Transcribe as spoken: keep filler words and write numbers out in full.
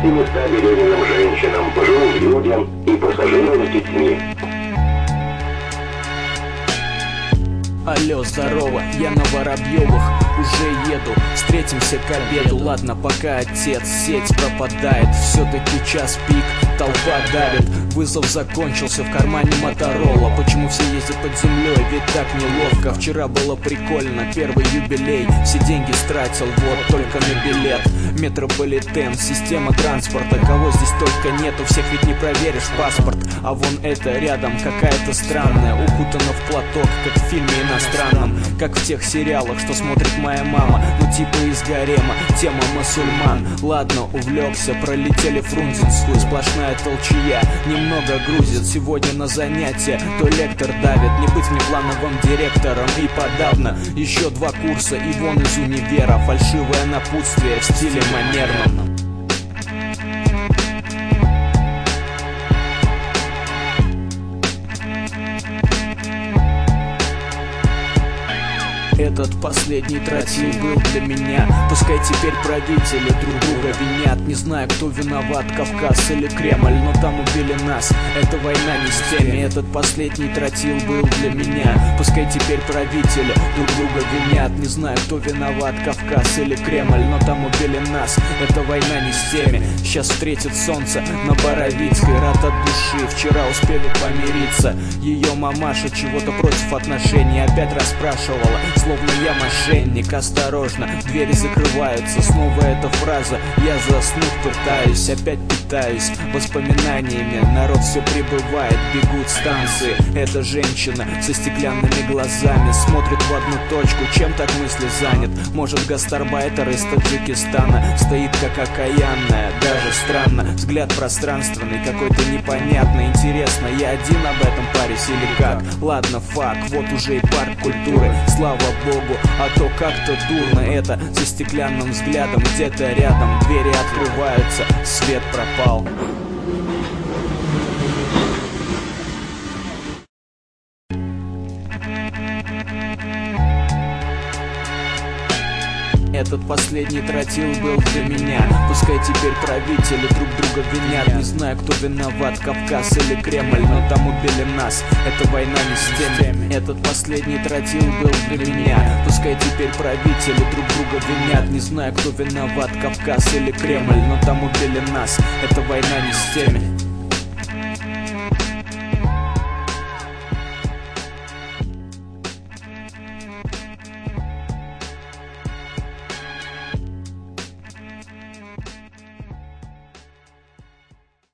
Оставьте места беременным женщинам, пожилым людям и пассажирам с детьми. Алло, здорово, я на Воробьевых, уже еду, встретимся к обеду. Ладно, пока отец, сеть пропадает, все-таки час пик, толпа давит. Вызов закончился, в кармане Моторола. Почему все ездят под землей, ведь так неловко. Вчера было прикольно, первый юбилей, все деньги стратил, вот только на билет. Метрополитен, система транспорта, кого здесь только нет, у всех ведь не проверишь паспорт. А вон это рядом какая-то странная, укутана в платок, как в фильме иностранном, как в тех сериалах, что смотрит моя мама, ну типа из гарема, тема мусульман. Ладно, увлекся, пролетели Фрунзенскую, сплошная толчья, немного грузит сегодня на занятия, то лектор давит, не быть мне плановым директором и подавно. Еще два курса и вон из универа, фальшивое напутствие в стиле манерном. Этот последний тротил был для меня. Пускай теперь правители друг друга винят. Не знаю, кто виноват, Кавказ или Кремль, но там убили нас, это война не с теми. Этот последний тротил был для меня. Пускай теперь правители друг друга винят. Не знаю, кто виноват, Кавказ или Кремль, но там убили нас, это война не с теми. Сейчас встретит солнце на Боровицкой, рад от души, вчера успели помириться. Ее мамаша чего-то против отношений опять расспрашивала, словно я мошенник. Осторожно, двери закрываются, снова эта фраза. Я заснуть пытаюсь, опять питаюсь воспоминаниями. Народ все прибывает, бегут станции. Эта женщина со стеклянными глазами смотрит в одну точку, чем так мысли занят? Может, гастарбайтер из Таджикистана стоит как окаянная, даже странно. Взгляд пространственный, какой-то непонятный. Интересно, я один об этом парюсь или как? Ладно, фак, вот уже и парк культуры, слава богу, а то как-то дурно это. За стеклянным взглядом где-то рядом двери открываются, свет пропал. Этот последний тротил был для меня. Пускай теперь правители друг друга винят. Не знаю, кто виноват, Кавказ или Кремль, но там убили нас, это война не с теми. Этот последний тротил был для меня. Пускай теперь правители друг друга винят. Не знаю, кто виноват, Кавказ или Кремль, но там убили нас, это война не с теми.